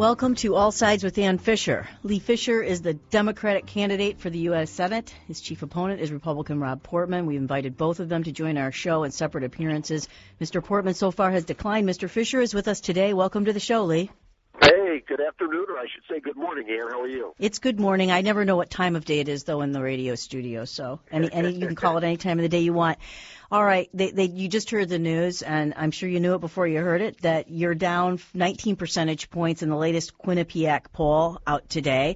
Welcome to All Sides with Ann Fisher. Lee Fisher is the Democratic candidate for the U.S. Senate. His chief opponent is Republican Rob Portman. We've invited both of them to join our show in separate appearances. Mr. Portman so far has declined. Mr. Fisher is with us today. Welcome to the show, Lee. Hey, good afternoon, or I should say good morning, Ann. How are you? It's good morning. I never know what time of day it is, though, in the radio studio, so you can call it any time of the day you want. All right, you just heard the news, and I'm sure you knew it before you heard it, that you're down 19 percentage points in the latest Quinnipiac poll out today.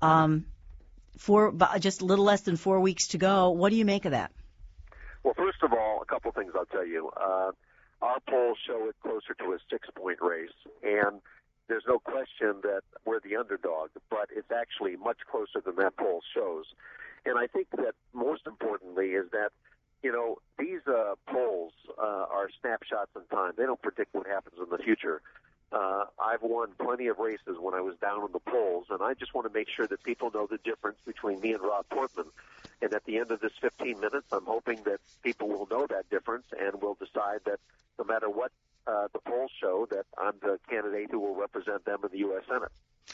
Just a little less than 4 weeks to go. What do you make of that? Well, first of all, a couple things I'll tell you. Our polls show it closer to a 6-point race, and there's no question that we're the underdog, but it's actually much closer than that poll shows. And I think that most importantly is that, these polls are snapshots in time. They don't predict what happens in the future. I've won plenty of races when I was down in the polls, and I just want to make sure that people know the difference between me and Rob Portman. And at the end of this 15 minutes, I'm hoping that people will know that difference and will decide that no matter what the polls show, that I'm the candidate who will represent them in the U.S. Senate.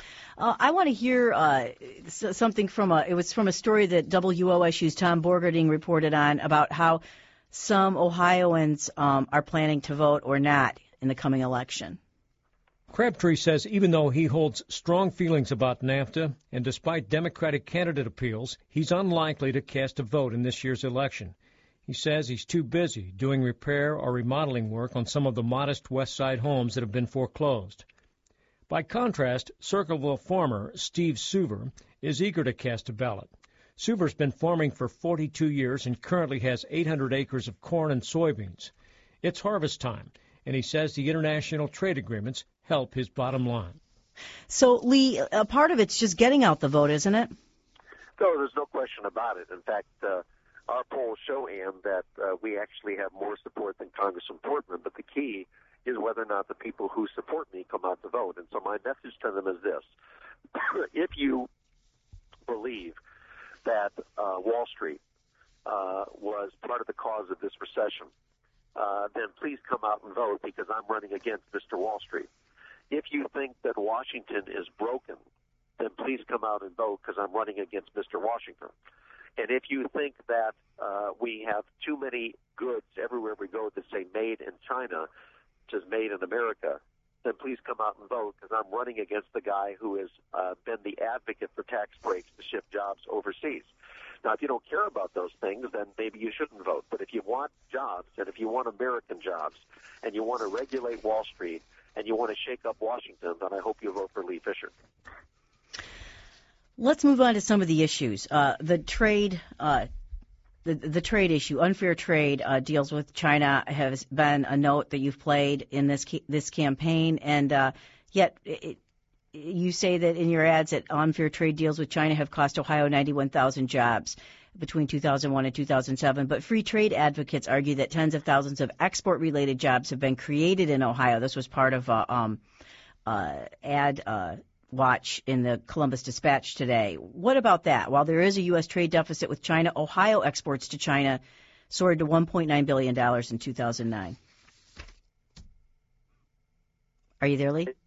I want to hear something from a story that WOSU's Tom Borgerding reported on about how some Ohioans are planning to vote or not in the coming election. Crabtree says even though he holds strong feelings about NAFTA, and despite Democratic candidate appeals, he's unlikely to cast a vote in this year's election. He says he's too busy doing repair or remodeling work on some of the modest West Side homes that have been foreclosed. By contrast, Circleville farmer Steve Suver is eager to cast a ballot. Suver's been farming for 42 years and currently has 800 acres of corn and soybeans. It's harvest time, and he says the international trade agreements help his bottom line. So, Lee, a part of it's just getting out the vote, isn't it? No, there's no question about it. In fact, our polls show, Ann, that we actually have more support than Congressman Portman, but the key is whether or not the people who support me come out to vote. And so my message to them is this. If you believe that Wall Street was part of the cause of this recession, then please come out and vote because I'm running against Mr. Wall Street. If you think that Washington is broken, then please come out and vote because I'm running against Mr. Washington. And if you think that we have too many goods everywhere we go that say made in China, which is made in America, then please come out and vote because I'm running against the guy who has been the advocate for tax breaks to ship jobs overseas. Now, if you don't care about those things, then maybe you shouldn't vote. But if you want jobs and if you want American jobs and you want to regulate Wall Street and you want to shake up Washington, then I hope you vote for Lee Fisher. Let's move on to some of the issues. The trade issue, unfair trade, deals with China has been a note that you've played in this campaign, and yet you say that in your ads that unfair trade deals with China have cost Ohio 91,000 jobs between 2001 and 2007. But free trade advocates argue that tens of thousands of export-related jobs have been created in Ohio. This was part of ad watch in the Columbus Dispatch today. What about that? While there is a U.S. trade deficit with China, Ohio exports to China soared to $1.9 billion in 2009. Are you there, Lee?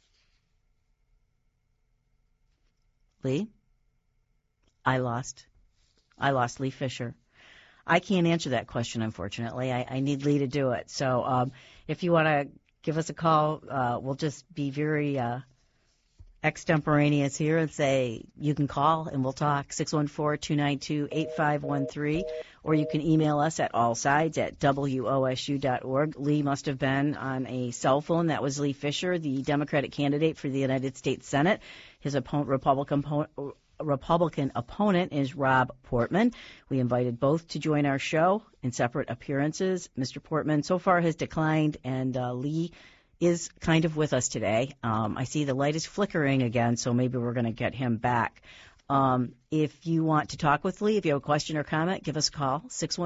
Lee? I lost Lee Fisher. I can't answer that question, unfortunately. I need Lee to do it. So if you want to give us a call, we'll just be very extemporaneous here and say you can call and we'll talk, 614-292-8513, or you can email us at allsides@wosu.org. Lee must have been on a cell phone. That was Lee Fisher, the Democratic candidate for the United States Senate. His Republican opponent is Rob Portman. We invited both to join our show in separate appearances. Mr. Portman so far has declined, and Lee is kind of with us today. I see the light is flickering again, so maybe we're going to get him back. If you want to talk with Lee, if you have a question or comment, give us a call,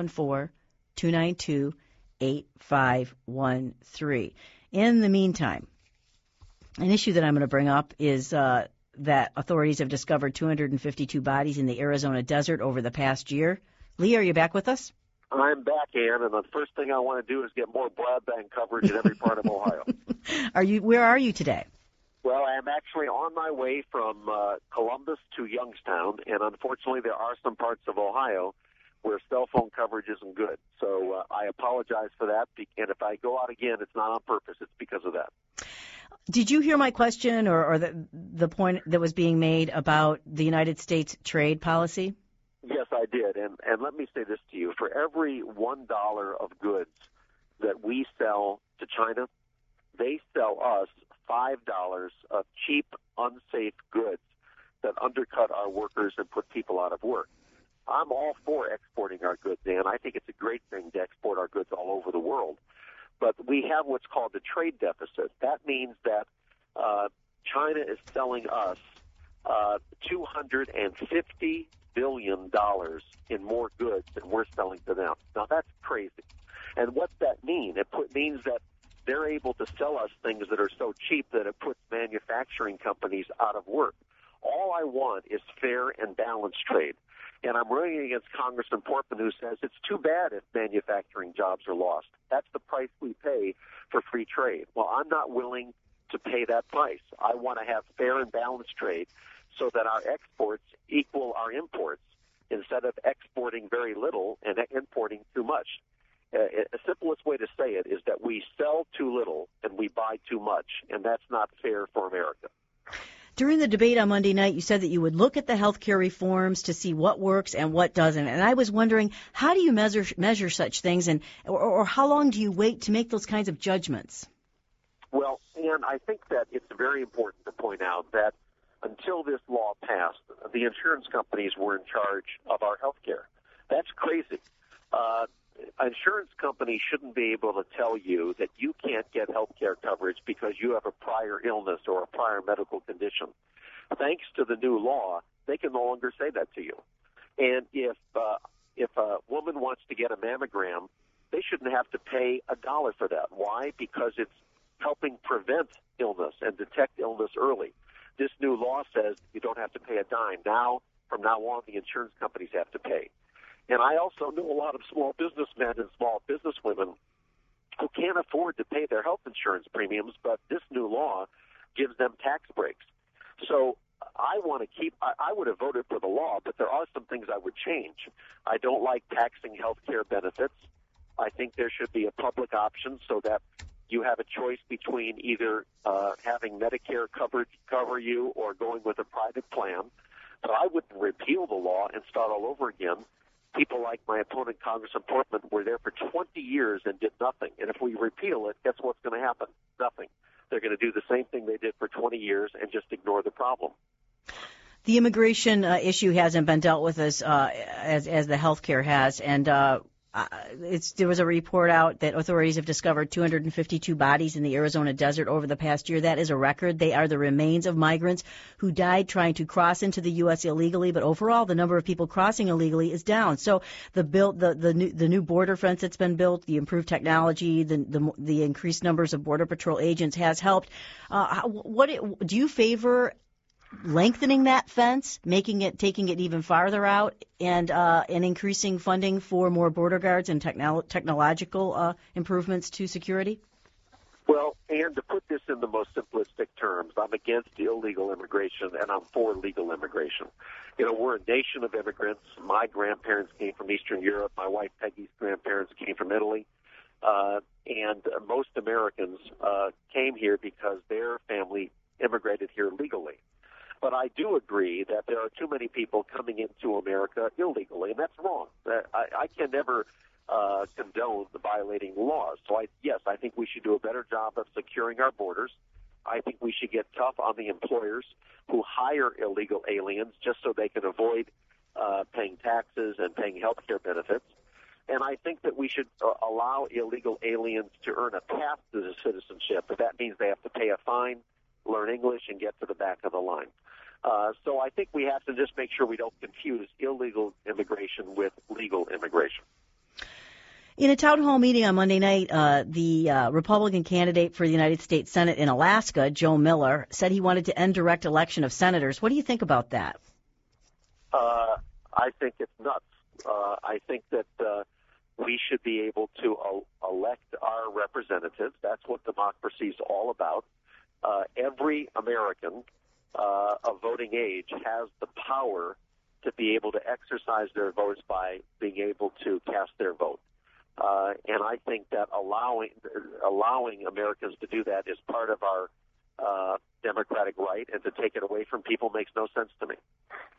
614-292-8513. In the meantime, an issue that I'm going to bring up is that authorities have discovered 252 bodies in the Arizona desert over the past year. Lee, are you back with us? I'm back, Ann, and the first thing I want to do is get more broadband coverage in every part of Ohio. Where are you today? Well, I'm actually on my way from Columbus to Youngstown, and unfortunately there are some parts of Ohio where cell phone coverage isn't good. So I apologize for that, and if I go out again, it's not on purpose. It's because of that. Did you hear my question or the point that was being made about the United States trade policy? Yes, I did, and let me say this to you. For every $1 of goods that we sell to China, they sell us $5 of cheap, unsafe goods that undercut our workers and put people out of work. I'm all for exporting our goods, Dan. I think it's a great thing to export our goods all over the world. But we have what's called the trade deficit. That means that China is selling us $250 billion in more goods than we're selling to them. Now, that's crazy. And what's that mean? It means that they're able to sell us things that are so cheap that it puts manufacturing companies out of work. All I want is fair and balanced trade. And I'm running against Congressman Portman, who says it's too bad if manufacturing jobs are lost. That's the price we pay for free trade. Well, I'm not willing to pay that price. I want to have fair and balanced trade so that our exports equal our imports instead of exporting very little and importing too much. The simplest way to say it is that we sell too little and we buy too much, and that's not fair for America. During the debate on Monday night, you said that you would look at the health care reforms to see what works and what doesn't. And I was wondering, how do you measure such things, and or how long do you wait to make those kinds of judgments? Well, and I think that it's very important to point out that until this law passed, the insurance companies were in charge of our health care. That's crazy. Insurance companies shouldn't be able to tell you that you can't get health care coverage because you have a prior illness or a prior medical condition. Thanks to the new law, they can no longer say that to you. And if a woman wants to get a mammogram, they shouldn't have to pay $1 for that. Why? Because it's helping prevent illness and detect illness early. This new law says you don't have to pay a dime. From now on, the insurance companies have to pay. And I also know a lot of small businessmen and small businesswomen who can't afford to pay their health insurance premiums, but this new law gives them tax breaks. So I would have voted for the law, but there are some things I would change. I don't like taxing health care benefits. I think there should be a public option so that you have a choice between either having Medicare cover you or going with a private plan. So I wouldn't repeal the law and start all over again. People like my opponent, Congressman Portman, were there for 20 years and did nothing. And if we repeal it, guess what's going to happen? Nothing. They're going to do the same thing they did for 20 years and just ignore the problem. The immigration issue hasn't been dealt with as the health care has, and there was a report out that authorities have discovered 252 bodies in the Arizona desert over the past year. That is a record. They are the remains of migrants who died trying to cross into the U.S. illegally, but overall the number of people crossing illegally is down. So the new border fence that's been built, the improved technology, the increased numbers of Border Patrol agents has helped. Do you favor lengthening that fence, taking it even farther out, and increasing funding for more border guards and technological improvements to security? Well, and to put this in the most simplistic terms, I'm against illegal immigration and I'm for legal immigration. We're a nation of immigrants. My grandparents came from Eastern Europe. My wife Peggy's grandparents came from Italy. And most Americans came here because their family immigrated here legally. But I do agree that there are too many people coming into America illegally, and that's wrong. I can never condone violating laws. So, I think we should do a better job of securing our borders. I think we should get tough on the employers who hire illegal aliens just so they can avoid paying taxes and paying health care benefits. And I think that we should allow illegal aliens to earn a path to the citizenship, but that means they have to pay a fine, learn English, and get to the back of the line. So I think we have to just make sure we don't confuse illegal immigration with legal immigration. In a town hall meeting on Monday night, the Republican candidate for the United States Senate in Alaska, Joe Miller, said he wanted to end direct election of senators. What do you think about that? I think it's nuts. I think that we should be able to elect our representatives. That's what democracy is all about. every American of voting age has the power to be able to exercise their votes by being able to cast their vote. And I think that allowing Americans to do that is part of our democratic right, and to take it away from people makes no sense to me.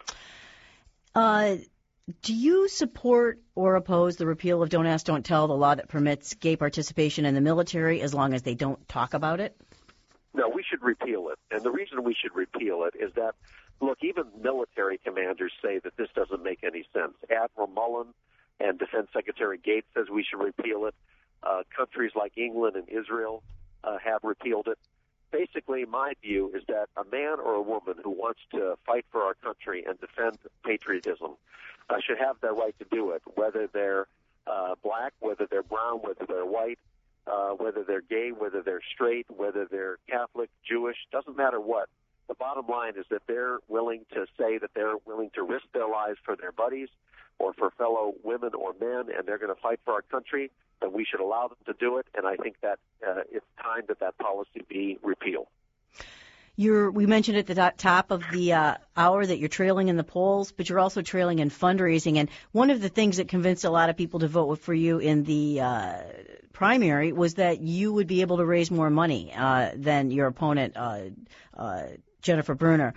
Do you support or oppose the repeal of Don't Ask, Don't Tell, the law that permits gay participation in the military as long as they don't talk about it? No, we should repeal it. And the reason we should repeal it is that, look, even military commanders say that this doesn't make any sense. Admiral Mullen and Defense Secretary Gates says we should repeal it. Countries like England and Israel have repealed it. Basically, my view is that a man or a woman who wants to fight for our country and defend patriotism should have the right to do it, whether they're black, whether they're brown, whether they're white, whether they're gay, whether they're straight, whether they're Catholic, Jewish, doesn't matter what. The bottom line is that they're willing to say that they're willing to risk their lives for their buddies or for fellow women or men, and they're going to fight for our country, then we should allow them to do it, and I think that it's time that policy be repealed. We mentioned at the top of the hour that you're trailing in the polls, but you're also trailing in fundraising. And one of the things that convinced a lot of people to vote for you in the primary was that you would be able to raise more money than your opponent, Jennifer Brunner.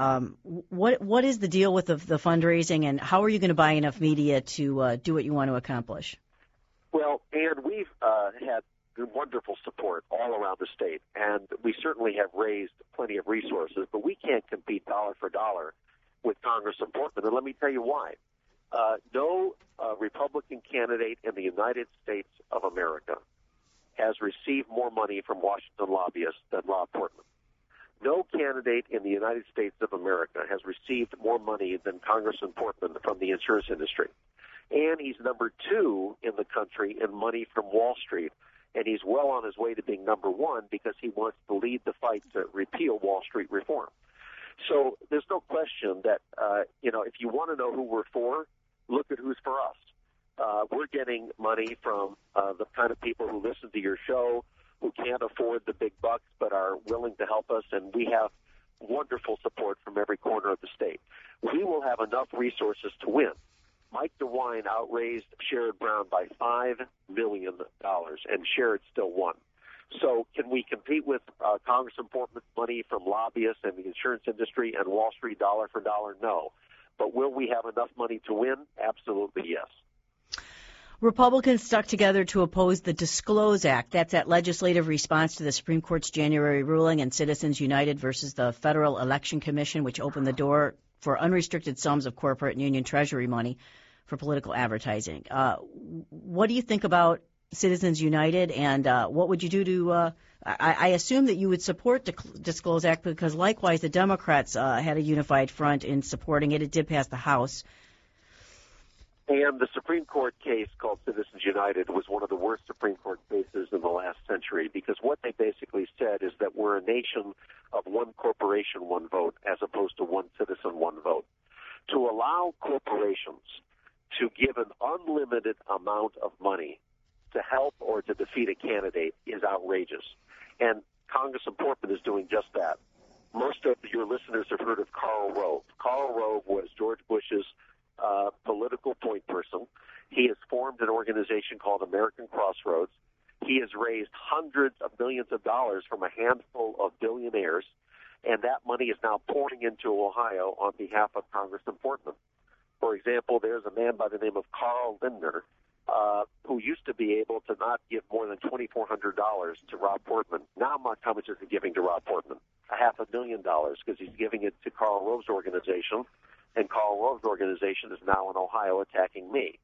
What is the deal with the fundraising, and how are you going to buy enough media to do what you want to accomplish? Well, Ann, we've had wonderful support all around the state, and we certainly have raised plenty of resources, but we can't compete dollar for dollar with Congressman Portman, and let me tell you why. No Republican candidate in the United States of America has received more money from Washington lobbyists than Rob Portman. No candidate in the United States of America has received more money than Congressman Portman from the insurance industry. And he's number 2 in the country in money from Wall Street, and he's well on his way to being number 1 because he wants to lead the fight to repeal Wall Street reform. So there's no question that, if you want to know who we're for, look at who's for us. We're getting money from the kind of people who listen to your show, who can't afford the big bucks but are willing to help us, and we have wonderful support from every corner of the state. We will have enough resources to win. Mike DeWine outraised Sherrod Brown by $5 million, and Sherrod still won. So can we compete with Congressman Portman's money from lobbyists and the insurance industry and Wall Street dollar for dollar? No. But will we have enough money to win? Absolutely, yes. Republicans stuck together to oppose the Disclose Act. That's that legislative response to the Supreme Court's January ruling and Citizens United versus the Federal Election Commission, which opened the door for unrestricted sums of corporate and union treasury money for political advertising. What do you think about Citizens United, and what would you do to I assume that you would support the Disclose Act because, likewise, the Democrats had a unified front in supporting it. It did pass the House. And the Supreme Court case called Citizens United was one of the worst Supreme Court cases in the last century, because what they basically said is that we're a nation of one corporation, one vote, as opposed to one citizen, one vote. To allow corporations to give an unlimited amount of money to help or to defeat a candidate is outrageous. And Congressman Portman is doing just that. Most of your listeners have heard of Karl Rove. Karl Rove was George Bush's political point person. He has formed an organization called American Crossroads. He has raised hundreds of millions of dollars from a handful of billionaires, and that money is now pouring into Ohio on behalf of Congressman Portman. For example, there's a man by the name of Carl Lindner who used to be able to not give more than $2,400 to Rob Portman. Now, how much is he giving to Rob Portman? $500,000, because he's giving it to Karl Rove's organization, and Karl Rove's organization is now in Ohio attacking me.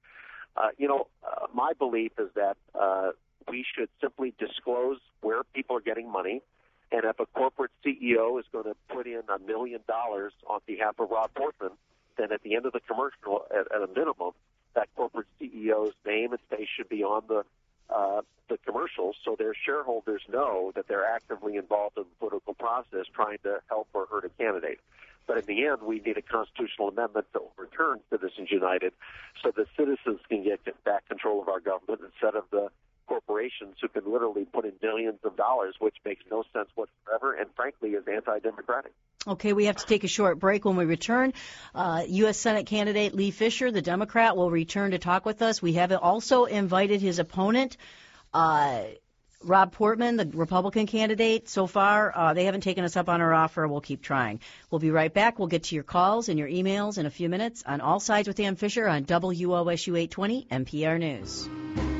My belief is that we should simply disclose where people are getting money, and if a corporate CEO is going to put in $1 million on behalf of Rob Portman, then at the end of the commercial, at a minimum, that corporate CEO's name and face should be on the commercials, so their shareholders know that they're actively involved in the political process trying to help or hurt a candidate. But in the end, we need a constitutional amendment to overturn Citizens United so that citizens can get back control of our government instead of the corporate corporations who can literally put in millions of dollars, which makes no sense whatsoever and, frankly, is anti-democratic. Okay, we have to take a short break. When we return, U.S. Senate candidate Lee Fisher, the Democrat, will return to talk with us. We have also invited his opponent, Rob Portman, the Republican candidate. So far, they haven't taken us up on our offer. We'll keep trying. We'll be right back. We'll get to your calls and your emails in a few minutes on All Sides with Ann Fisher on WOSU 820 NPR News.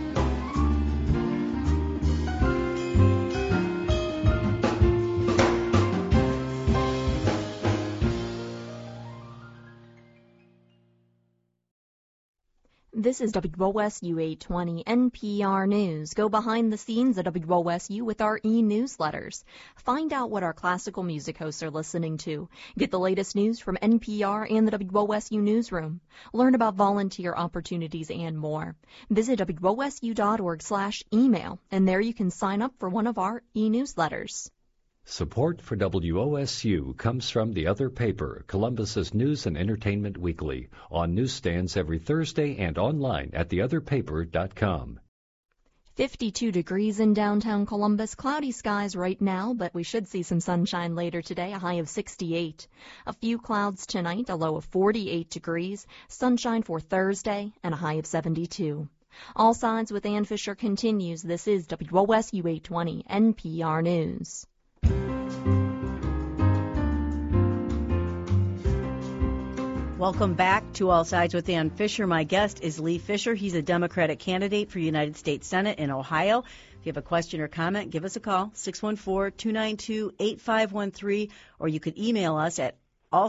This is WOSU 820 NPR News. Go behind the scenes at WOSU with our e-newsletters. Find out what our classical music hosts are listening to. Get the latest news from NPR and the WOSU newsroom. Learn about volunteer opportunities and more. Visit WOSU.org/email, and there you can sign up for one of our e-newsletters. Support for WOSU comes from The Other Paper, Columbus's news and entertainment weekly, on newsstands every Thursday and online at theotherpaper.com. 52 degrees in downtown Columbus. Cloudy skies right now, but we should see some sunshine later today, a high of 68. A few clouds tonight, a low of 48 degrees. Sunshine for Thursday, and a high of 72. All Sides with Ann Fisher continues. This is WOSU 820 NPR News. Welcome back to All Sides with Ann Fisher. My guest is Lee Fisher. He's a Democratic candidate for United States Senate in Ohio. If you have a question or comment, give us a call, 614-292-8513, or you could email us at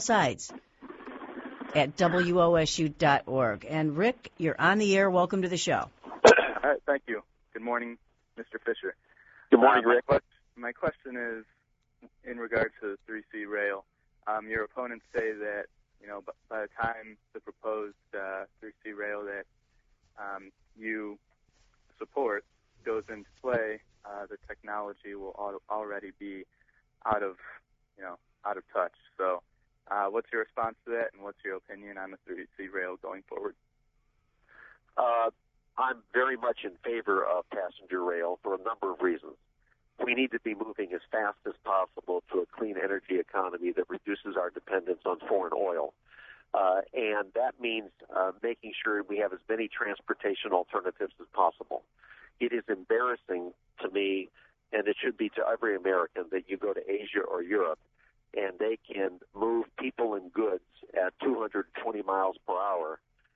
allsides@wosu.org. And Rick, you're on the air. Welcome to the show. All right, thank you. Good morning, Mr. Fisher. Good morning, Rick. My question is in regard to 3C rail. Your opponents say that, by the time the proposed 3C rail that you support goes into play, the technology will already be out of touch. So, what's your response to that, and what's your opinion on the 3C rail going forward? I'm very much in favor of passenger rail for a number of reasons. We need to be moving as fast as possible to a clean energy economy that reduces our dependence on foreign oil. And that means making sure we have as many transportation alternatives as possible. It is embarrassing to me, and it should be to every American, that you go to Asia or Europe and they can move people and goods at 220 miles per hour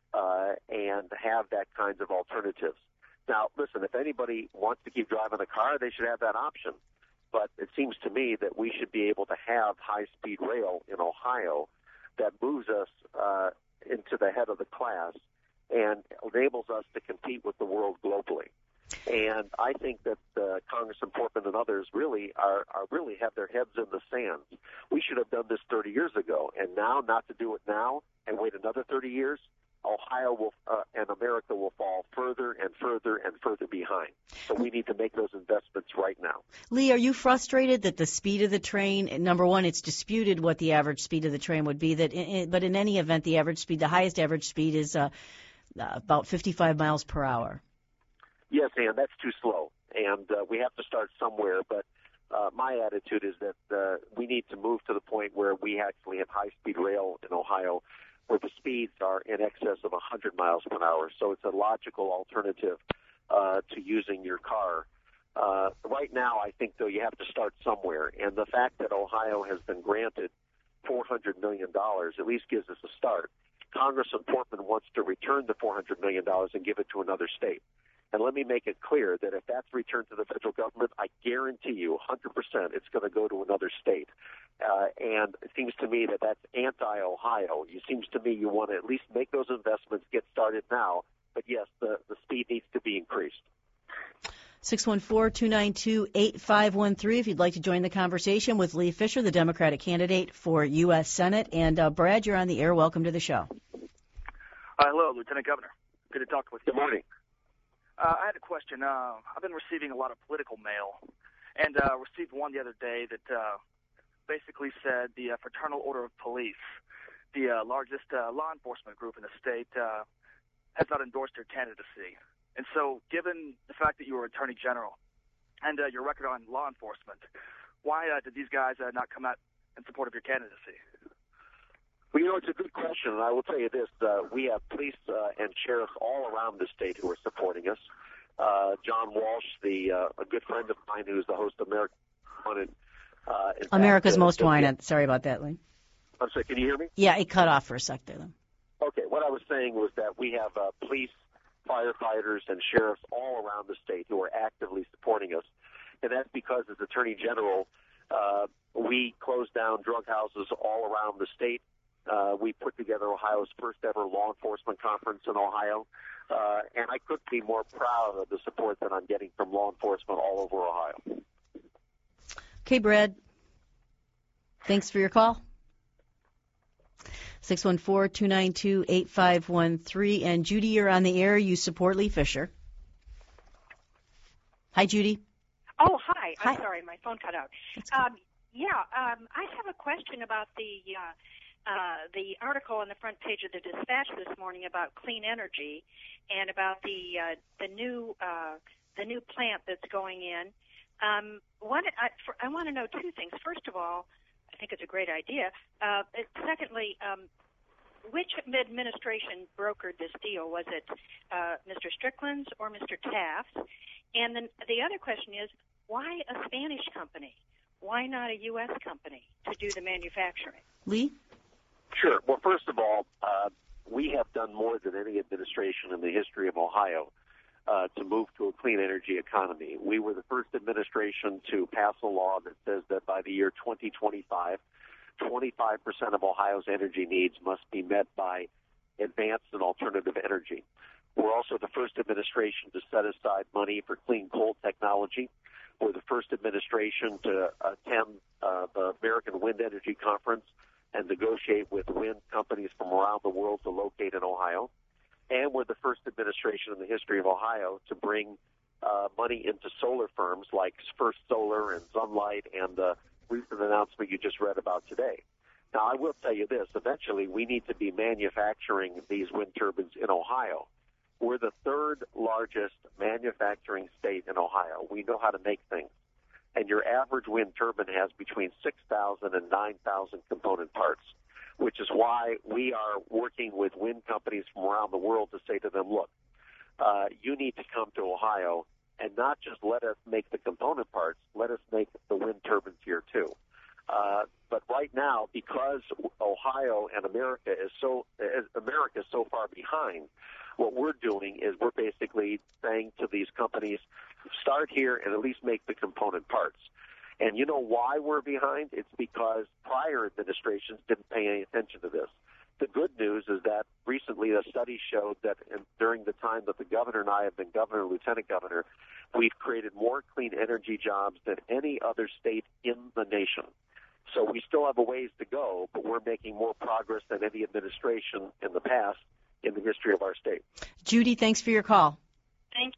and have that kinds of alternatives. Now, listen, if anybody wants to keep driving a car, they should have that option. But it seems to me that we should be able to have high-speed rail in Ohio that moves us into the head of the class and enables us to compete with the world globally. And I think that Congressman Portman and others really really have their heads in the sand. We should have done this 30 years ago, and now not to do it now and wait another 30 years, Ohio and America will fall further and further and further behind. So we need to make those investments right now. Lee, are you frustrated that the speed of the train, number one, it's disputed what the average speed of the train would be, but in any event, the highest average speed is about 55 miles per hour. Yes, Ann, that's too slow, and we have to start somewhere, but my attitude is that we need to move to the point where we actually have high-speed rail in Ohio where the speeds are in excess of 100 miles per hour. So it's a logical alternative to using your car. Right now, I think, though, you have to start somewhere. And the fact that Ohio has been granted $400 million at least gives us a start. Congressman Portman wants to return the $400 million and give it to another state. And let me make it clear that if that's returned to the federal government, I guarantee you 100% it's going to go to another state. And it seems to me that that's anti-Ohio. It seems to me you want to at least make those investments, get started now. But, yes, the speed needs to be increased. 614-292-8513 if you'd like to join the conversation with Lee Fisher, the Democratic candidate for U.S. Senate. And, Brad, you're on the air. Welcome to the show. Hello, Lieutenant Governor. Good to talk with you. Good morning. I had a question. I've been receiving a lot of political mail, and received one the other day that basically said the Fraternal Order of Police, the largest law enforcement group in the state, has not endorsed your candidacy. And so, given the fact that you were Attorney General and your record on law enforcement, why did these guys not come out in support of your candidacy? Well, it's a good question, and I will tell you this. We have police and sheriffs all around the state who are supporting us. John Walsh, a good friend of mine who's the host of America's Wanted. America's Most Wanted. Sorry about that, Lee. I'm sorry, can you hear me? Yeah, it cut off for a sec there, though. Okay, what I was saying was that we have police, firefighters, and sheriffs all around the state who are actively supporting us. And that's because, as Attorney General, we closed down drug houses all around the state. We put together Ohio's first ever law enforcement conference in Ohio. And I couldn't be more proud of the support that I'm getting from law enforcement all over Ohio. Okay, Brad. Thanks for your call. 614-292-8513. And Judy, you're on the air. You support Lee Fisher. Hi, Judy. Oh, hi. I'm sorry, my phone cut out. I have a question about the article on the front page of the Dispatch this morning about clean energy and about the new plant that's going in. I want to know two things. First of all, I think it's a great idea. Secondly, which administration brokered this deal? Was it Mr. Strickland's or Mr. Taft's? And then the other question is, why a Spanish company? Why not a U.S. company to do the manufacturing? Lee? Sure. Well, first of all, we have done more than any administration in the history of Ohio to move to a clean energy economy. We were the first administration to pass a law that says that by the year 2025, 25% of Ohio's energy needs must be met by advanced and alternative energy. We're also the first administration to set aside money for clean coal technology. We're the first administration to attend the American Wind Energy Conference and negotiate with wind companies from around the world to locate in Ohio. And we're the first administration in the history of Ohio to bring money into solar firms like First Solar and Sunlight and the recent announcement you just read about today. Now, I will tell you this. Eventually, we need to be manufacturing these wind turbines in Ohio. We're the third largest manufacturing state in Ohio. We know how to make things. And your average wind turbine has between 6,000 and 9,000 component parts, which is why we are working with wind companies from around the world to say to them, look, you need to come to Ohio and not just let us make the component parts, let us make the wind turbines here too. But right now, because Ohio and America is so far behind, what we're doing is we're basically saying to these companies, start here and at least make the component parts. And you know why we're behind? It's because prior administrations didn't pay any attention to this. The good news is that recently a study showed that during the time that the governor and I have been governor and lieutenant governor, we've created more clean energy jobs than any other state in the nation. So we still have a ways to go, but we're making more progress than any administration in the past in the history of our state. Judy, thanks for your call. Thank you.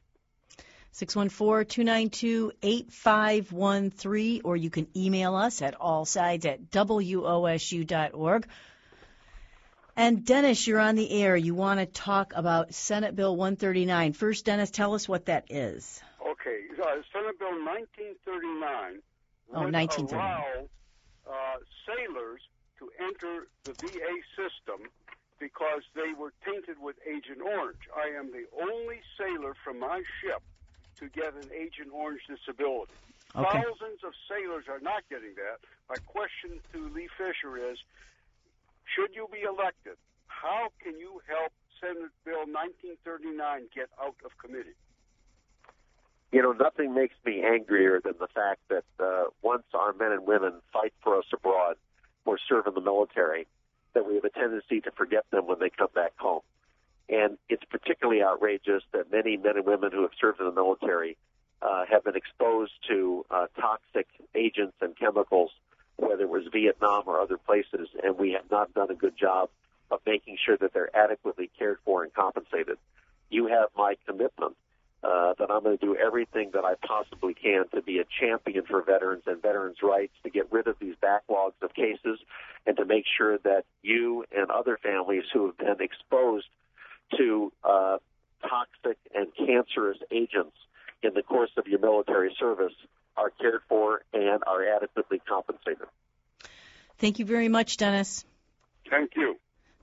614-292-8513, or you can email us at allsides@wosu.org. And Dennis, you're on the air. You want to talk about Senate Bill 139. First, Dennis, tell us what that is. Okay. Senate Bill 1939 would 1939. allow sailors to enter the VA system because they were tainted with Agent Orange. I am the only sailor from my ship to get an Agent Orange disability. Okay. Thousands of sailors are not getting that. My question to Lee Fisher is, should you be elected, how can you help Senate Bill 1939 get out of committee? You know, nothing makes me angrier than the fact that once our men and women fight for us abroad or serve in the military, that we have a tendency to forget them when they come back home. And it's particularly outrageous that many men and women who have served in the military have been exposed to toxic agents and chemicals, whether it was Vietnam or other places, and we have not done a good job of making sure that they're adequately cared for and compensated. You have my commitment that I'm going to do everything that I possibly can to be a champion for veterans and veterans' rights, to get rid of these backlogs of cases, and to make sure that you and other families who have been exposed to toxic and cancerous agents in the course of your military service are cared for and are adequately compensated. Thank you very much, Dennis. Thank you.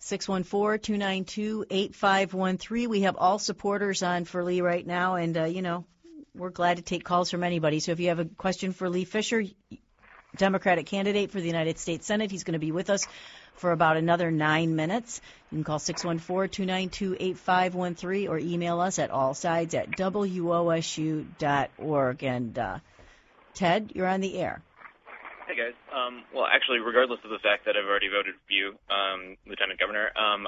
614-292-8513. We have all supporters on for Lee right now, and, we're glad to take calls from anybody. So if you have a question for Lee Fisher, Democratic candidate for the United States Senate, he's going to be with us for about another 9 minutes. You can call 614-292-8513 or email us at allsides@wosu.org. And, Ted, you're on the air. Hey, guys. Well, actually, regardless of the fact that I've already voted for you, Lieutenant Governor,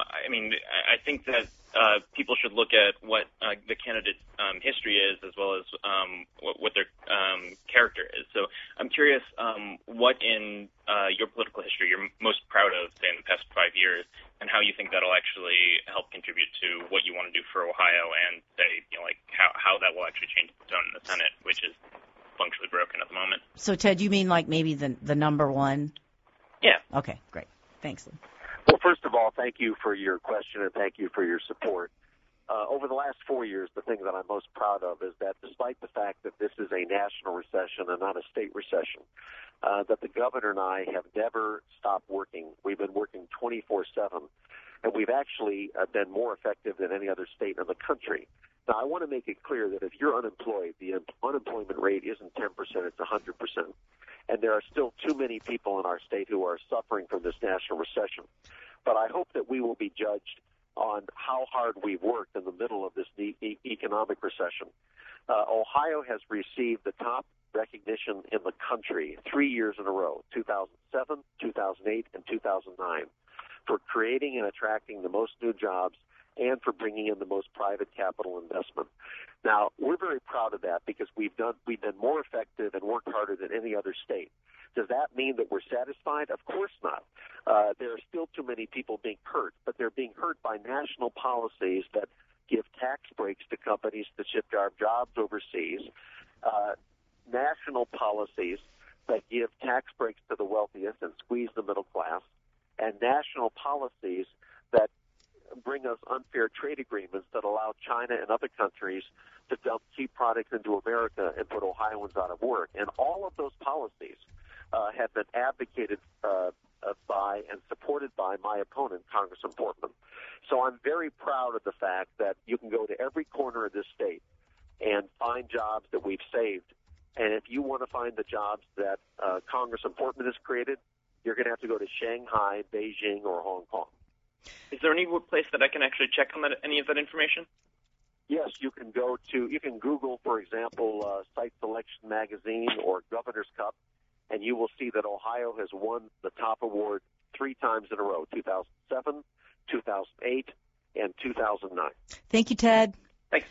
I think that people should look at what the candidate's history is as well as what their character is. So I'm curious what in your political history you're most proud of, say, in the past 5 years, and how you think that'll actually help contribute to what you want to do for Ohio and, say, how that will actually change the tone in the Senate, which is functionally broken at the moment. So, Ted, you mean like maybe the number one? Yeah. Okay, great. Thanks, Lee. Well, first of all, thank you for your question and thank you for your support. Over the last 4 years, the thing that I'm most proud of is that despite the fact that this is a national recession and not a state recession, that the governor and I have never stopped working. We've been working 24/7, and we've actually been more effective than any other state in the country. Now, I want to make it clear that if you're unemployed, the unemployment rate isn't 10%, it's 100%. And there are still too many people in our state who are suffering from this national recession. But I hope that we will be judged on how hard we've worked in the middle of this economic recession. Ohio has received the top recognition in the country 3 years in a row, 2007, 2008, and 2009, for creating and attracting the most new jobs and for bringing in the most private capital investment. Now, we're very proud of that because we've been more effective and worked harder than any other state. Does that mean that we're satisfied? Of course not. There are still too many people being hurt, but they're being hurt by national policies that give tax breaks to companies that ship our jobs overseas, national policies that give tax breaks to the wealthiest and squeeze the middle class, and national policies that bring us unfair trade agreements that allow China and other countries to dump cheap products into America and put Ohioans out of work. And all of those policies have been advocated by and supported by my opponent, Congressman Portman. So I'm very proud of the fact that you can go to every corner of this state and find jobs that we've saved. And if you want to find the jobs that Congressman Portman has created, you're going to have to go to Shanghai, Beijing, or Hong Kong. Is there any place that I can actually check on any of that information? Yes, you can Google, for example, Site Selection Magazine or Governor's Cup, and you will see that Ohio has won the top award 3 times in a row, 2007, 2008, and 2009. Thank you, Ted. Thanks.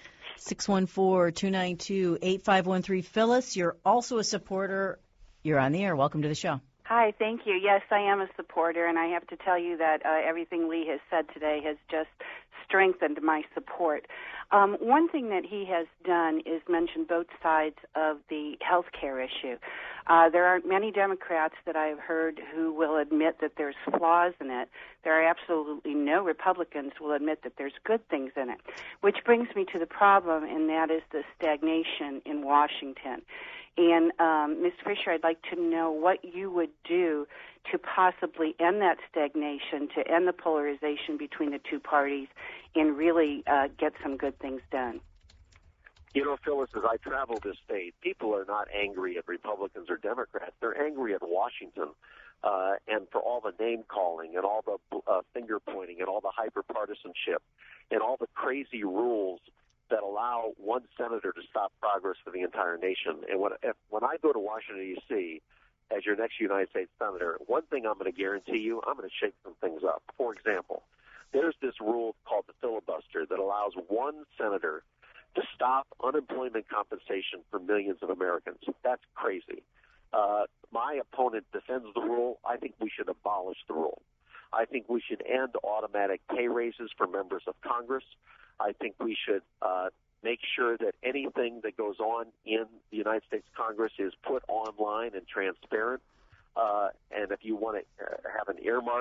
614-292-8513. Phyllis, you're also a supporter. You're on the air. Welcome to the show. Hi, thank you. Yes, I am a supporter, and I have to tell you that everything Lee has said today has just strengthened my support. One thing that he has done is mention both sides of the health care issue. There aren't many Democrats that I've heard who will admit that there's flaws in it. There are absolutely no Republicans who will admit that there's good things in it, which brings me to the problem, and that is the stagnation in Washington. And, Ms. Fisher, I'd like to know what you would do to possibly end that stagnation, to end the polarization between the two parties, and really get some good things done. You know, Phyllis, as I travel this state, people are not angry at Republicans or Democrats. They're angry at Washington and for all the name-calling and all the finger-pointing and all the hyper-partisanship and all the crazy rules that allow one senator to stop progress for the entire nation. And when I go to Washington, D.C., as your next United States Senator, one thing I'm going to guarantee you, I'm going to shake some things up. For example, there's this rule called the filibuster that allows one senator to stop unemployment compensation for millions of Americans. That's crazy. My opponent defends the rule. I think we should abolish the rule. I think we should end automatic pay raises for members of Congress. I think we should make sure that anything that goes on in the United States Congress is put online and transparent. And if you want to have an earmark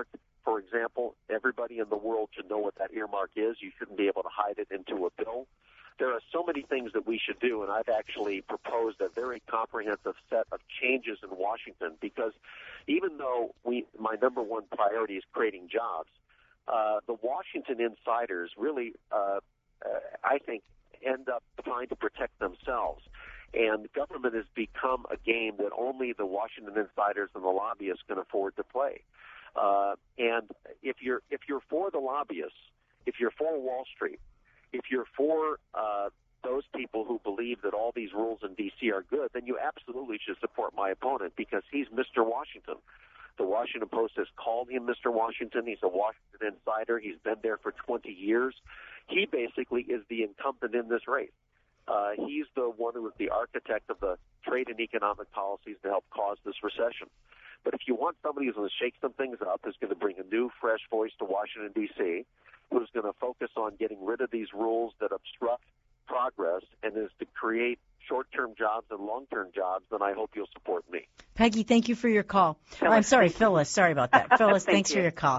for example, everybody in the world should know what that earmark is. You shouldn't be able to hide it into a bill. There are so many things that we should do, and I've actually proposed a very comprehensive set of changes in Washington, because even though my number one priority is creating jobs, the Washington insiders really, I think, end up trying to protect themselves. And government has become a game that only the Washington insiders and the lobbyists can afford to play. And if you're for the lobbyists, if you're for Wall Street, if you're for those people who believe that all these rules in D.C. are good, then you absolutely should support my opponent, because he's Mr. Washington. The Washington Post has called him Mr. Washington. He's a Washington insider. He's been there for 20 years. He basically is the incumbent in this race. He's the one who was the architect of the trade and economic policies to help cause this recession. But if you want somebody who's going to shake some things up, who's going to bring a new, fresh voice to Washington, D.C., who's going to focus on getting rid of these rules that obstruct progress and is to create short-term jobs and long-term jobs, then I hope you'll support me. Peggy, thank you for your call. I'm sorry, Phyllis. Sorry about that. Phyllis, thanks for your call.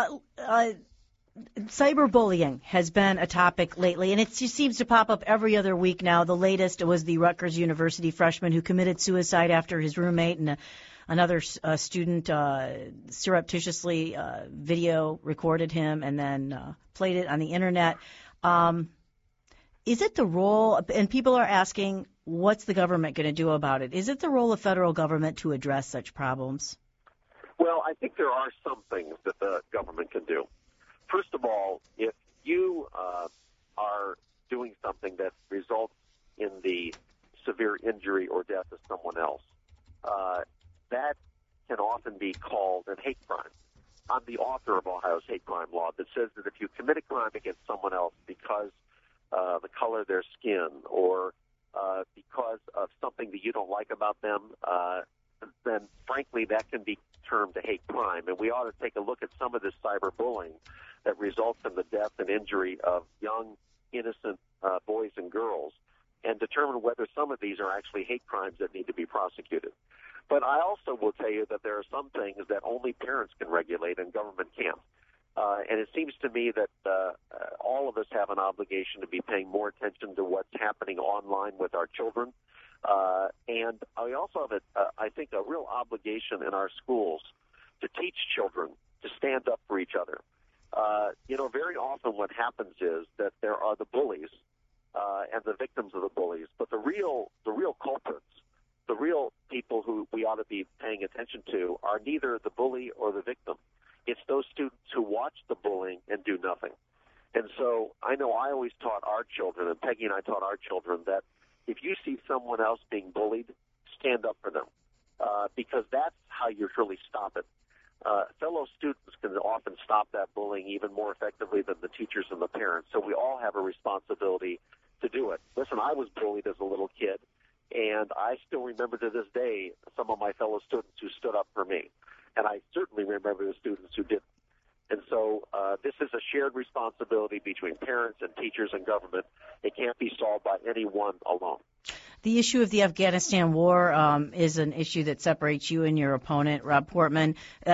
Cyberbullying has been a topic lately, and it just seems to pop up every other week now. The latest was the Rutgers University freshman who committed suicide after his roommate and another student surreptitiously video recorded him and then played it on the Internet. Is it the role, and people are asking, what's the government going to do about it? Is it the role of federal government to address such problems? Well, I think there are some things that the government can do. First of all, if you are doing something that results in the severe injury or death of someone else, that can often be called a hate crime. I'm the author of Ohio's hate crime law that says that if you commit a crime against someone else because the color of their skin or because of something that you don't like about them, then frankly that can be termed a hate crime. And we ought to take a look at some of this cyberbullying that results in the death and injury of young, innocent boys and girls, and determine whether some of these are actually hate crimes that need to be prosecuted. But I also will tell you that there are some things that only parents can regulate and government can't. And it seems to me that all of us have an obligation to be paying more attention to what's happening online with our children. And I also have, I think, a real obligation in our schools to teach children to stand up for each other. Very often what happens is that there are the bullies and the victims of the bullies, but the real culprits, the real people who we ought to be paying attention to are neither the bully or the victim. It's those students who watch the bullying and do nothing. And so I know I always taught our children, and Peggy and I taught our children, that if you see someone else being bullied, stand up for them, because that's how you really stop it. Fellow students can often stop that bullying even more effectively than the teachers and the parents, so we all have a responsibility to do it. Listen, I was bullied as a little kid, and I still remember to this day some of my fellow students who stood up for me, and I certainly remember the students who didn't. And so this is a shared responsibility between parents and teachers and government. It can't be solved by any one alone. The issue of the Afghanistan war is an issue that separates you and your opponent, Rob Portman.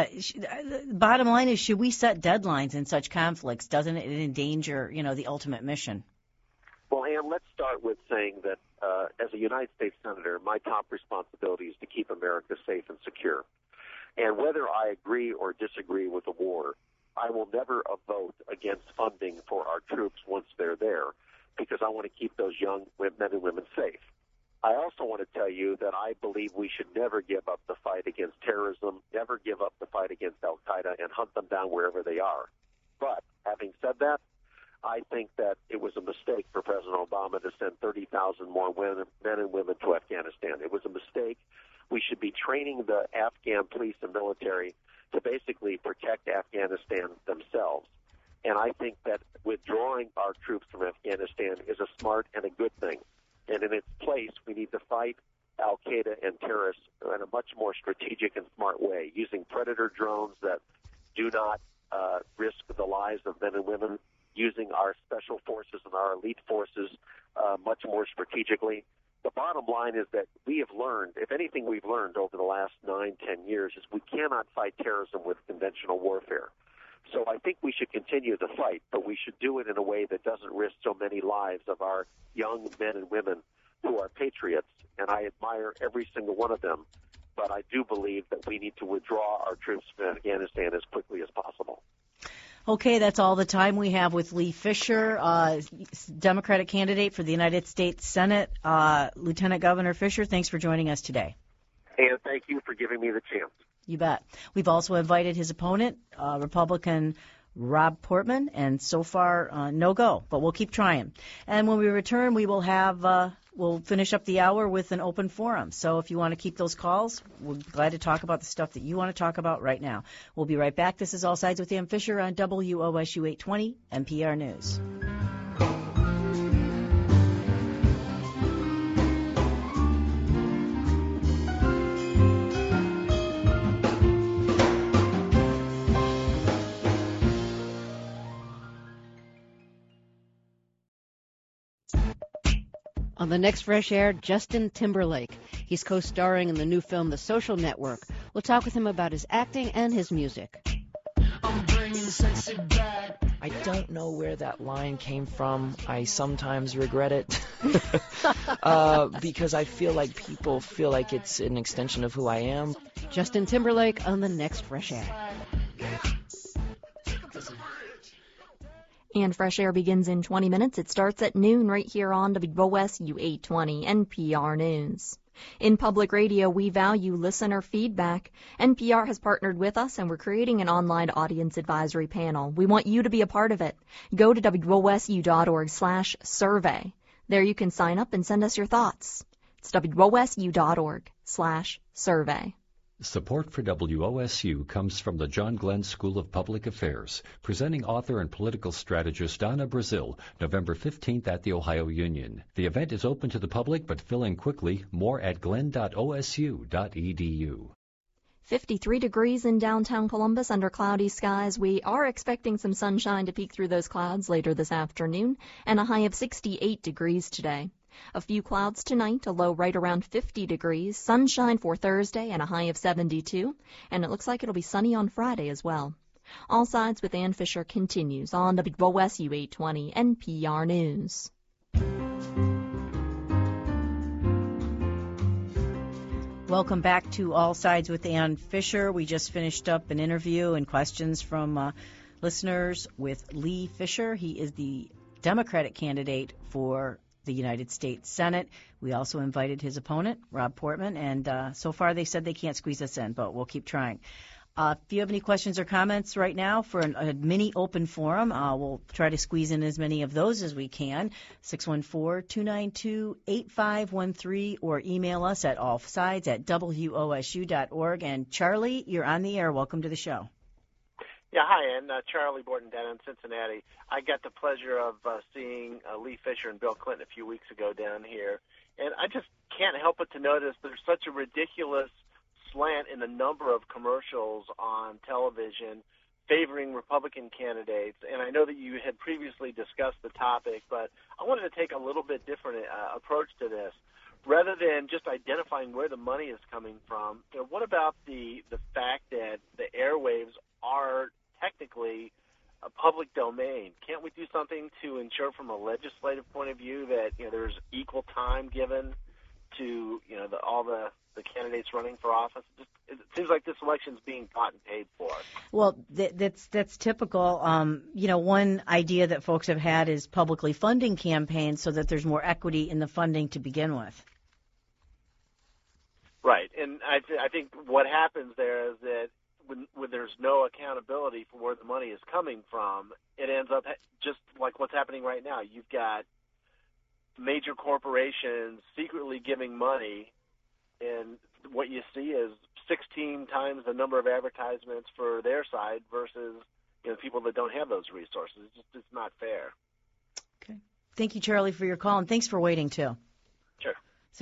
Bottom line is, should we set deadlines in such conflicts? Doesn't it endanger, the ultimate mission? Well, Ann, let's start with saying that as a United States Senator, my top responsibility is to keep America safe and secure. And whether I agree or disagree with the war, I will never vote against funding for our troops once they're there, because I want to keep those young men and women safe. I also want to tell you that I believe we should never give up the fight against terrorism, never give up the fight against al-Qaeda, and hunt them down wherever they are. But having said that, I think that it was a mistake for President Obama to send 30,000 more men and women to Afghanistan. It was a mistake. We should be training the Afghan police and military to basically protect Afghanistan themselves. And I think that withdrawing our troops from Afghanistan is a smart and a good thing. And in its place, we need to fight al-Qaeda and terrorists in a much more strategic and smart way, using predator drones that do not risk the lives of men and women, using our special forces and our elite forces much more strategically. The bottom line is that we have learned, if anything we've learned over the last 9-10 years, is we cannot fight terrorism with conventional warfare. So I think we should continue the fight, but we should do it in a way that doesn't risk so many lives of our young men and women who are patriots, and I admire every single one of them. But I do believe that we need to withdraw our troops from Afghanistan as quickly as possible. Okay, that's all the time we have with Lee Fisher, Democratic candidate for the United States Senate. Lieutenant Governor Fisher, thanks for joining us today. And thank you for giving me the chance. You bet. We've also invited his opponent, Republican Rob Portman, and so far, no go, but we'll keep trying. And when we return, we will have, we'll finish up the hour with an open forum. So if you want to keep those calls, we're glad to talk about the stuff that you want to talk about right now. We'll be right back. This is All Sides with Ann Fisher on WOSU 820 NPR News. On the next Fresh Air, Justin Timberlake. He's co-starring in the new film The Social Network. We'll talk with him about his acting and his music. I'm bringing sexy back. I don't know where that line came from. I sometimes regret it because I feel like people feel like it's an extension of who I am. Justin Timberlake on the next Fresh Air. And Fresh Air begins in 20 minutes. It starts at noon right here on WOSU 820 NPR News. In public radio, we value listener feedback. NPR has partnered with us, and we're creating an online audience advisory panel. We want you to be a part of it. Go to WOSU.org/survey. There you can sign up and send us your thoughts. It's WOSU.org/survey. Support for WOSU comes from the John Glenn School of Public Affairs, presenting author and political strategist Donna Brazil, November 15th at the Ohio Union. The event is open to the public, but filling quickly. More at glenn.osu.edu. 53 degrees in downtown Columbus under cloudy skies. We are expecting some sunshine to peek through those clouds later this afternoon, and a high of 68 degrees today. A few clouds tonight, a low right around 50 degrees, sunshine for Thursday and a high of 72, and it looks like it'll be sunny on Friday as well. All Sides with Ann Fisher continues on WOSU 820 NPR News. Welcome back to All Sides with Ann Fisher. We just finished up an interview and questions from listeners with Lee Fisher. He is the Democratic candidate for the United States Senate. We also invited his opponent, Rob Portman, and so far they said they can't squeeze us in, but we'll keep trying. If you have any questions or comments right now for a mini open forum, we'll try to squeeze in as many of those as we can. 614-292-8513 or email us at allsides@wosu.org. And Charlie, you're on the air. Welcome to the show. Yeah, hi, Ann. Charlie Borden-Dennon in Cincinnati. I got the pleasure of seeing Lee Fisher and Bill Clinton a few weeks ago down here, and I just can't help but to notice there's such a ridiculous slant in the number of commercials on television favoring Republican candidates, and I know that you had previously discussed the topic, but I wanted to take a little bit different approach to this. Rather than just identifying where the money is coming from, what about the fact that the airwaves are technically a public domain? Can't we do something to ensure from a legislative point of view that there's equal time given to all the candidates running for office? It seems like this election's being bought and paid for. Well, that's typical. One idea that folks have had is publicly funding campaigns so that there's more equity in the funding to begin with. Right, and I think what happens there is that when there's no accountability for where the money is coming from, it ends up just like what's happening right now. You've got major corporations secretly giving money, and what you see is 16 times the number of advertisements for their side versus people that don't have those resources. It's not fair. Okay. Thank you, Charlie, for your call, and thanks for waiting, too. Sure.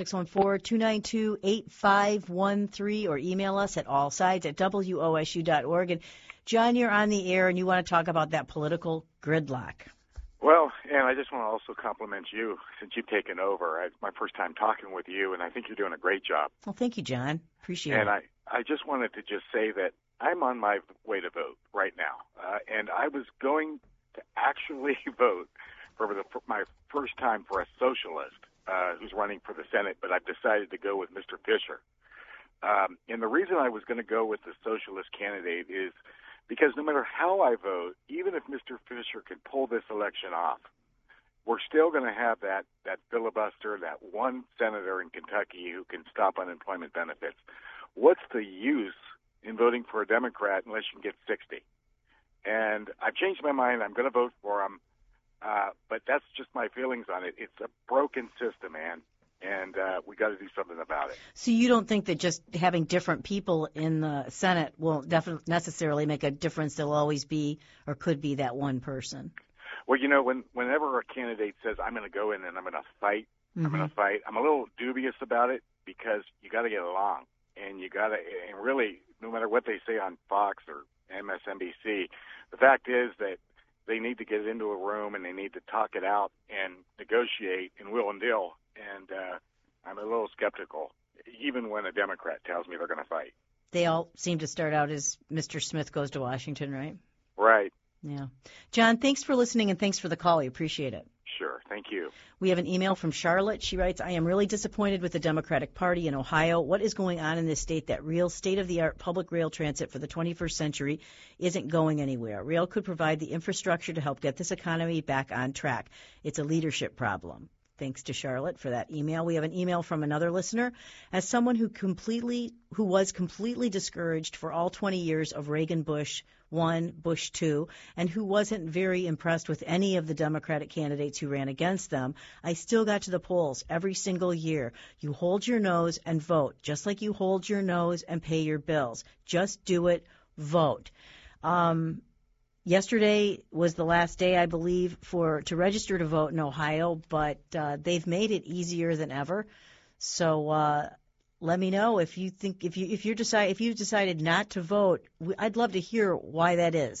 614-292-8513 or email us at allsides@wosu.org. And, John, you're on the air, and you want to talk about that political gridlock. Well, and I just want to also compliment you since you've taken over. It's my first time talking with you, and I think you're doing a great job. Well, thank you, John. Appreciate it. And I just wanted to just say that I'm on my way to vote right now, and I was going to actually vote for my first time for a socialist who's running for the Senate, but I've decided to go with Mr. Fisher. And the reason I was going to go with the socialist candidate is because no matter how I vote, even if Mr. Fisher can pull this election off, we're still going to have that filibuster, that one senator in Kentucky who can stop unemployment benefits. What's the use in voting for a Democrat unless you can get 60? And I've changed my mind. I'm going to vote for him. But that's just my feelings on it. It's a broken system, man. And we got to do something about it. So you don't think that just having different people in the Senate will definitely necessarily make a difference? There'll always be or could be that one person. Well, you know, whenever a candidate says, I'm going to go in and I'm going to fight, I'm a little dubious about it because you got to get along. And you got to, and really, no matter what they say on Fox or MSNBC, the fact is that they need to get into a room and they need to talk it out and negotiate and will and deal. And I'm a little skeptical, even when a Democrat tells me they're going to fight. They all seem to start out as Mr. Smith goes to Washington, right? Right. Yeah. John, thanks for listening and thanks for the call. We appreciate it. Sure. Thank you. We have an email from Charlotte. She writes, I am really disappointed with the Democratic Party in Ohio. What is going on in this state that real state-of-the-art public rail transit for the 21st century isn't going anywhere? Rail could provide the infrastructure to help get this economy back on track. It's a leadership problem. Thanks to Charlotte for that email. We have an email from another listener. As someone who was completely discouraged for all 20 years of Reagan, Bush 1, Bush 2, and who wasn't very impressed with any of the Democratic candidates who ran against them, I still got to the polls every single year. You hold your nose and vote, just like you hold your nose and pay your bills. Just do it. Vote. Yesterday was the last day, I believe, to register to vote in Ohio, but they've made it easier than ever. So let me know if you you've decided not to vote. I'd love to hear why that is.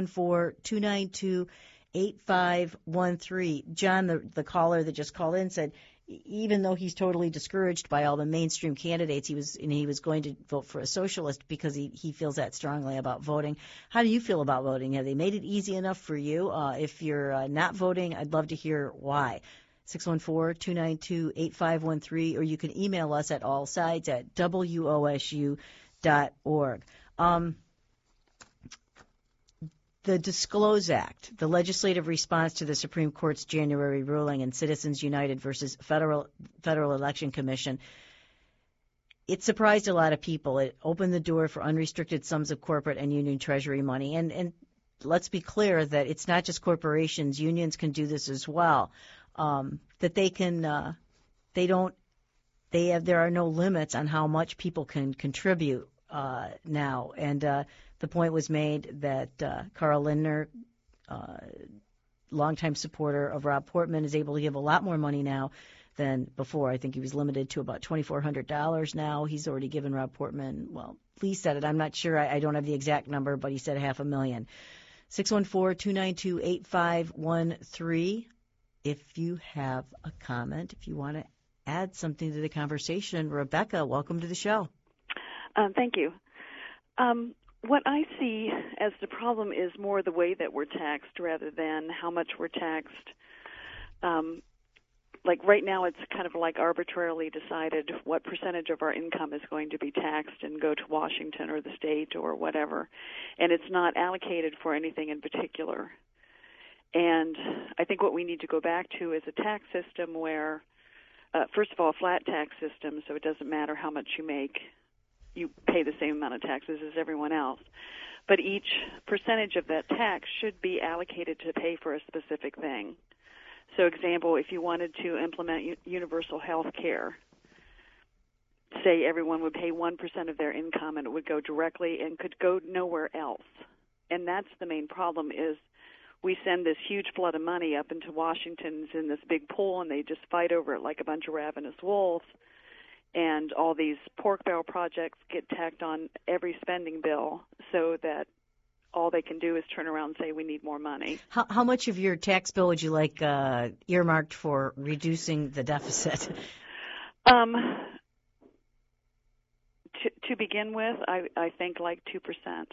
614-292-8513. John, the caller that just called in, said even though he's totally discouraged by all the mainstream candidates, he was going to vote for a socialist because he feels that strongly about voting. How do you feel about voting? Have they made it easy enough for you? If you're not voting, I'd love to hear why. 614-292-8513, or you can email us at allsides@wosu.org. The Disclose Act, the legislative response to the Supreme Court's January ruling in Citizens United versus Federal Election Commission, it surprised a lot of people. It opened the door for unrestricted sums of corporate and union treasury money. And let's be clear that it's not just corporations. Unions can do this as well. That they can, there are no limits on how much people can contribute now. And the point was made that Carl Lindner, longtime supporter of Rob Portman, is able to give a lot more money now than before. I think he was limited to about $2,400 now. He's already given Rob Portman, well, Lee said it. I'm not sure. I don't have the exact number, but he said $500,000. 614-292-8513. If you have a comment, if you want to add something to the conversation, Rebecca, welcome to the show. Thank you. What I see as the problem is more the way that we're taxed rather than how much we're taxed. Like right now, it's kind of like arbitrarily decided what percentage of our income is going to be taxed and go to Washington or the state or whatever, and it's not allocated for anything in particular. And I think what we need to go back to is a tax system where, first of all, a flat tax system, so it doesn't matter how much you make. You pay the same amount of taxes as everyone else. But each percentage of that tax should be allocated to pay for a specific thing. So, example, if you wanted to implement universal health care, say everyone would pay 1% of their income and it would go directly and could go nowhere else. And that's the main problem is we send this huge flood of money up into Washington in this big pool, and they just fight over it like a bunch of ravenous wolves. And all these pork barrel projects get tacked on every spending bill so that all they can do is turn around and say we need more money. How much of your tax bill would you like earmarked for reducing the deficit? To begin with, I think like 2%.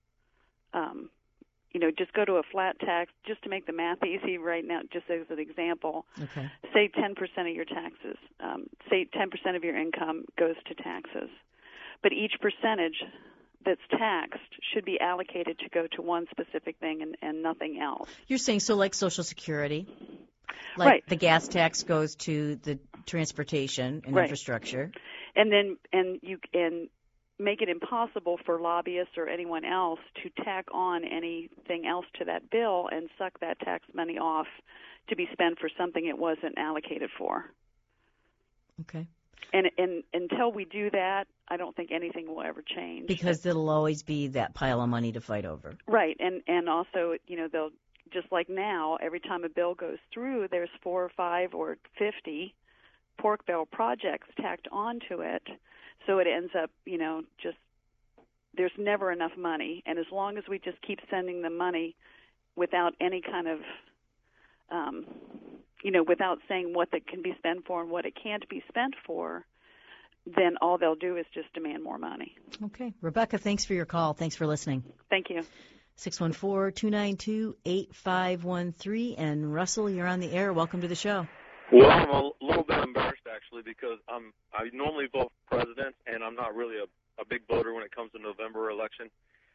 Just go to a flat tax, just to make the math easy right now, just as an example. Okay. Say 10% of your taxes. Say 10% of your income goes to taxes. But each percentage that's taxed should be allocated to go to one specific thing and nothing else. You're saying so like Social Security? Like right. The gas tax goes to the transportation and right. infrastructure. And then you make it impossible for lobbyists or anyone else to tack on anything else to that bill and suck that tax money off to be spent for something it wasn't allocated for. Okay. And until we do that, I don't think anything will ever change. Because there'll always be that pile of money to fight over. Right. And also, they'll, just like now, every time a bill goes through, there's 4 or 5 or 50 pork barrel projects tacked onto it. So it ends up, just there's never enough money. And as long as we just keep sending them money without any kind of, without saying what that can be spent for and what it can't be spent for, then all they'll do is just demand more money. Okay. Rebecca, thanks for your call. Thanks for listening. Thank you. 614-292-8513. And Russell, you're on the air. Welcome to the show. Well, I'm a little bit embarrassed, actually, because I normally vote for president, and I'm not really a big voter when it comes to November election.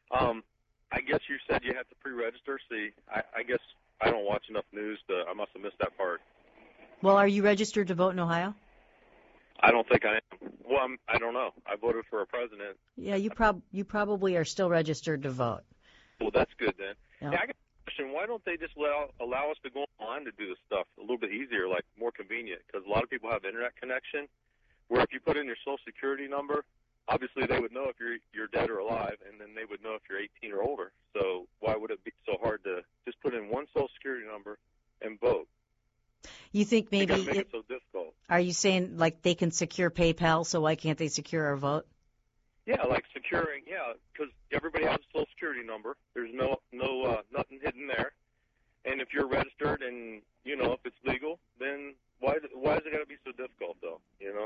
I guess you said you have to pre-register. See, I guess I don't watch enough news. I must have missed that part. Well, are you registered to vote in Ohio? I don't think I am. Well, I don't know. I voted for a president. Yeah, you probably are still registered to vote. Well, that's good then. Yeah. Yeah, I got a question. Why don't they just allow us to go online to do this stuff a little bit easier, like more convenient? Because a lot of people have internet connection, where if you put in your Social Security number, obviously they would know if you're dead or alive, and then they would know if you're 18 or older. So why would it be so hard to just put in one Social Security number and vote? You think maybe make it so difficult. Are you saying like they can secure PayPal, so why can't they secure our vote? Yeah, like securing, because everybody has a Social Security number. There's no nothing hidden there. And if you're registered and, if it's legal, then why is it got to be so difficult, though,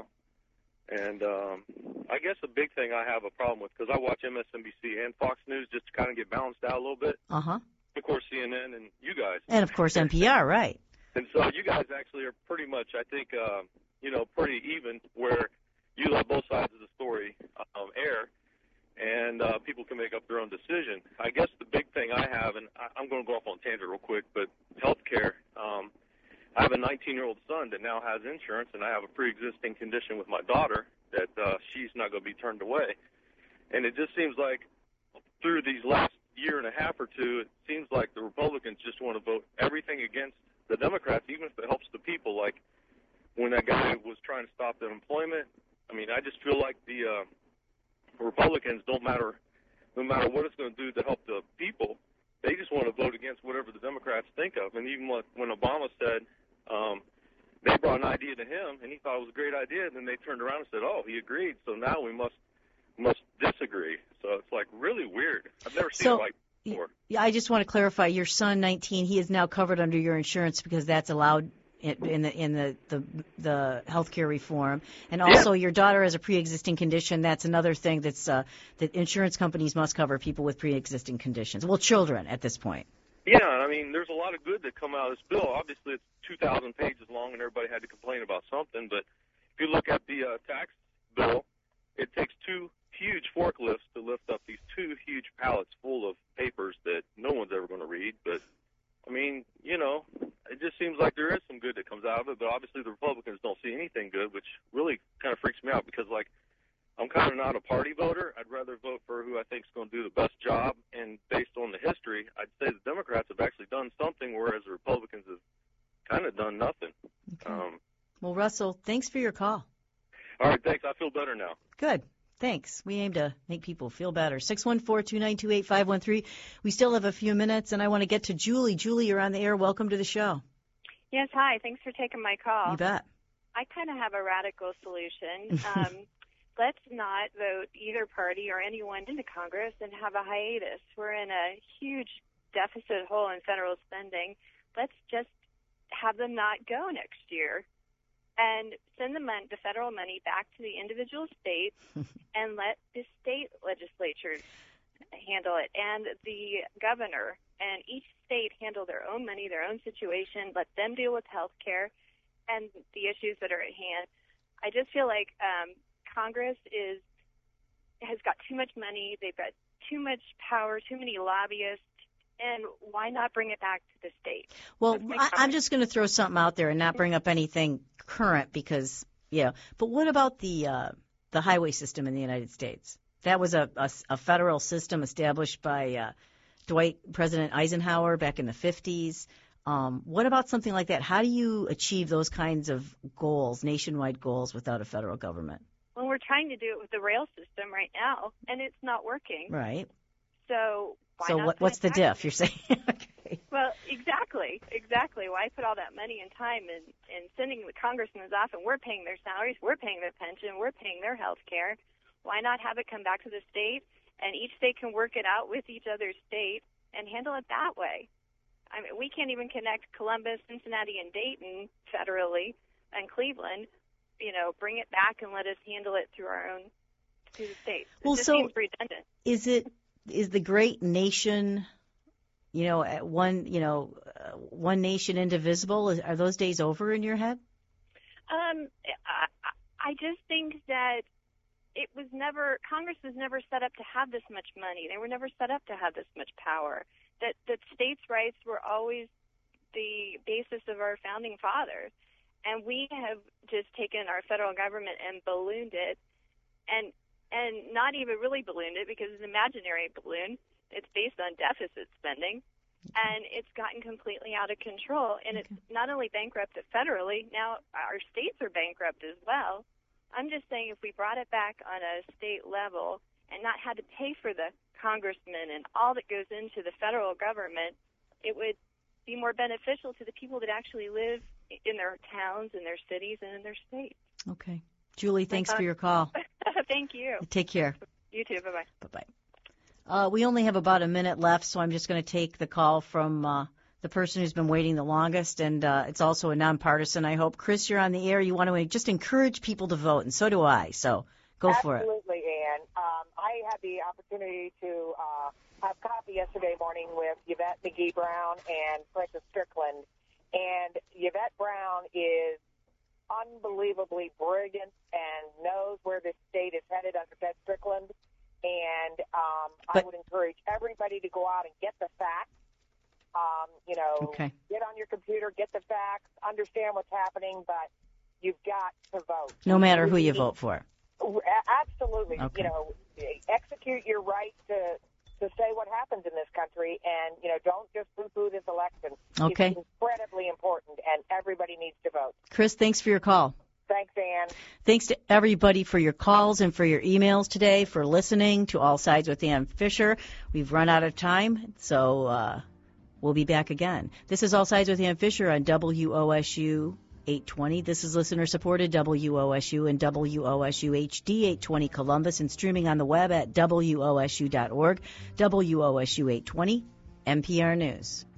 And I guess the big thing I have a problem with, because I watch MSNBC and Fox News just to kind of get balanced out a little bit. Uh-huh. Of course, CNN and you guys. And, of course, NPR, right. And so you guys actually are pretty much, I think, pretty even, where you let both sides of the story air, and people can make up their own decision. I guess the big thing I have, and I'm going to go off on a tangent real quick, but healthcare. I have a 19-year-old son that now has insurance, and I have a pre-existing condition with my daughter that she's not going to be turned away. And it just seems like through these last year and a half or two, it seems like the Republicans just want to vote everything against the Democrats, even if it helps the people. Like when that guy was trying to stop the unemployment, I mean, I just feel like the Republicans no matter what it's going to do to help the people, they just want to vote against whatever the Democrats think of. And even when Obama said they brought an idea to him and he thought it was a great idea, and then they turned around and said, oh, he agreed, so now we must disagree. So it's like really weird. I've never seen it like before. Yeah, I just want to clarify, your son, 19, he is now covered under your insurance because that's allowed in the healthcare reform, and also your daughter has a pre-existing condition. That's another thing that insurance companies must cover people with pre-existing conditions. Well, children at this point. Yeah, I mean, there's a lot of good that come out of this bill. Obviously, it's 2,000 pages long, and everybody had to complain about something. But if you look at the tax bill, it takes 2 huge forklifts to lift up these 2 huge pallets full of papers that no one's ever going to read. But I mean, it just seems like there is some good that comes out of it, but obviously the Republicans don't see anything good, which really kind of freaks me out because, like, I'm kind of not a party voter. I'd rather vote for who I think is going to do the best job, and based on the history, I'd say the Democrats have actually done something, whereas the Republicans have kind of done nothing. Okay. Well, Russell, thanks for your call. All right, thanks. I feel better now. Good. Thanks. We aim to make people feel better. 614-292-8513. We still have a few minutes, and I want to get to Julie. Julie, you're on the air. Welcome to the show. Yes, hi. Thanks for taking my call. You bet. I kind of have a radical solution. Let's not vote either party or anyone into Congress and have a hiatus. We're in a huge deficit hole in federal spending. Let's just have them not go next year. and send the federal money back to the individual states and let the state legislatures handle it and the governor and each state handle their own money, their own situation, let them deal with health care and the issues that are at hand. I just feel like Congress has got too much money. They've got too much power, too many lobbyists, and why not bring it back to the state? Well, I'm just going to throw something out there and not bring up anything current because, but what about the highway system in the United States? That was a federal system established by President Eisenhower back in the 50s. What about something like that? How do you achieve those kinds of goals, nationwide goals, without a federal government? Well, we're trying to do it with the rail system right now, and it's not working. Right. So what's the diff, you're saying? Okay. Well, exactly. Why put all that money and time in sending the congressmen off, and we're paying their salaries, we're paying their pension, we're paying their health care. Why not have it come back to the state, and each state can work it out with each other's state and handle it that way? I mean, we can't even connect Columbus, Cincinnati, and Dayton federally, and Cleveland. Bring it back and let us handle it through the states. It just seems redundant. Is the great nation, one nation indivisible? Are those days over in your head? I just think that Congress was never set up to have this much money. They were never set up to have this much power. That states' rights were always the basis of our founding fathers. And we have just taken our federal government and ballooned it, and not even really ballooned it because it's an imaginary balloon. It's based on deficit spending, and it's gotten completely out of control. And it's not only bankrupted federally, now our states are bankrupt as well. I'm just saying if we brought it back on a state level and not had to pay for the congressmen and all that goes into the federal government, it would be more beneficial to the people that actually live in their towns, in their cities, and in their states. Okay. Julie, thanks for your call. Thank you. Take care. You too. Bye-bye. Bye-bye. We only have about a minute left, so I'm just going to take the call from the person who's been waiting the longest, and it's also a nonpartisan, I hope. Chris, you're on the air. You want to just encourage people to vote, and so do I. So go for it. Absolutely, Ann. I had the opportunity to have coffee yesterday morning with Yvette McGee-Brown and Francis Strickland. And Yvette Brown is unbelievably brilliant and knows where this state is headed under Ted Strickland. And I would encourage everybody to go out and get the facts. Get on your computer, get the facts, understand what's happening, but you've got to vote. No matter who you vote for. Absolutely. Okay. Execute your right to say what happens in this country, and don't just poo-poo this election. Okay. It's incredibly important, and everybody needs to vote. Chris, thanks for your call. Thanks, Ann. Thanks to everybody for your calls and for your emails today, for listening to All Sides with Ann Fisher. We've run out of time, so we'll be back again. This is All Sides with Ann Fisher on WOSU 820. This is listener-supported WOSU and WOSU HD 820 Columbus and streaming on the web at WOSU.org. WOSU 820, NPR News.